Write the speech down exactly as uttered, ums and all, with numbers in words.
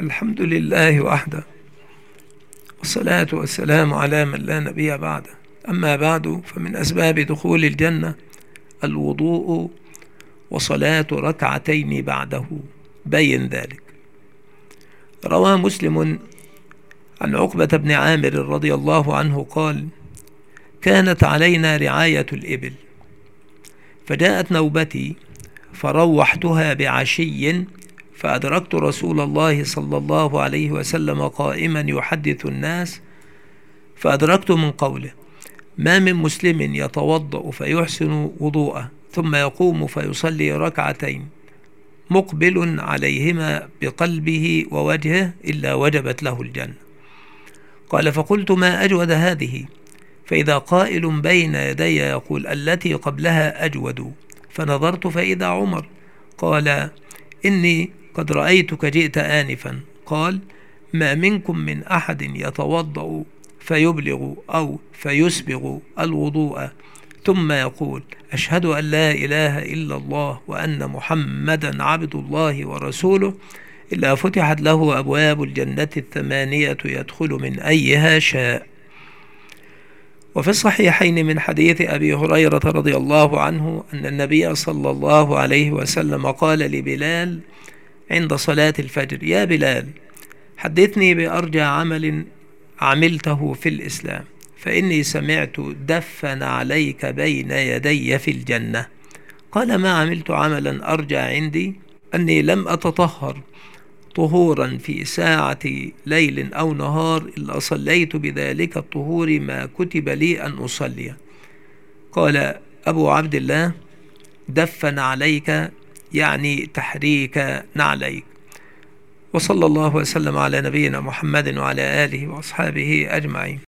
الحمد لله وحده، والصلاة والسلام على من لا نبي بعده. أما بعد، فمن أسباب دخول الجنة الوضوء وصلاة ركعتين بعده، بين ذلك. روى مسلم عن عقبة بن عامر رضي الله عنه قال: كانت علينا رعاية الإبل، فجاءت نوبتي فروحتها بعشي، فأدركت رسول الله صلى الله عليه وسلم قائما يحدث الناس، فأدركت من قوله: ما من مسلم يتوضأ فيحسن وضوءه ثم يقوم فيصلي ركعتين مقبل عليهما بقلبه ووجهه إلا وجبت له الجنة. قال: فقلت: ما أجود هذه؟ فإذا قائل بين يدي يقول: التي قبلها أجود. فنظرت فإذا عمر. قال: إني قد رأيتك جئت آنفا. قال: ما منكم من أحد يتوضأ فيبلغ أو فيسبغ الوضوء ثم يقول: أشهد أن لا إله إلا الله وأن محمدا عبد الله ورسوله، إلا فتحت له أبواب الجنة الثمانية يدخل من أيها شاء. وفي الصحيحين من حديث أبي هريرة رضي الله عنه أن النبي صلى الله عليه وسلم قال لبلال عند صلاة الفجر: يا بلال، حدثني بأرجى عمل عملته في الإسلام، فإني سمعت دفن عليك بين يدي في الجنة. قال: ما عملت عملا أرجى عندي أني لم أتطهر طهورا في ساعة ليل أو نهار إلا صليت بذلك الطهور ما كتب لي أن أصلي. قال أبو عبد الله: دفن عليك يعني تحريك نعليك. وصلى الله وسلم على نبينا محمد وعلى آله وأصحابه أجمعين.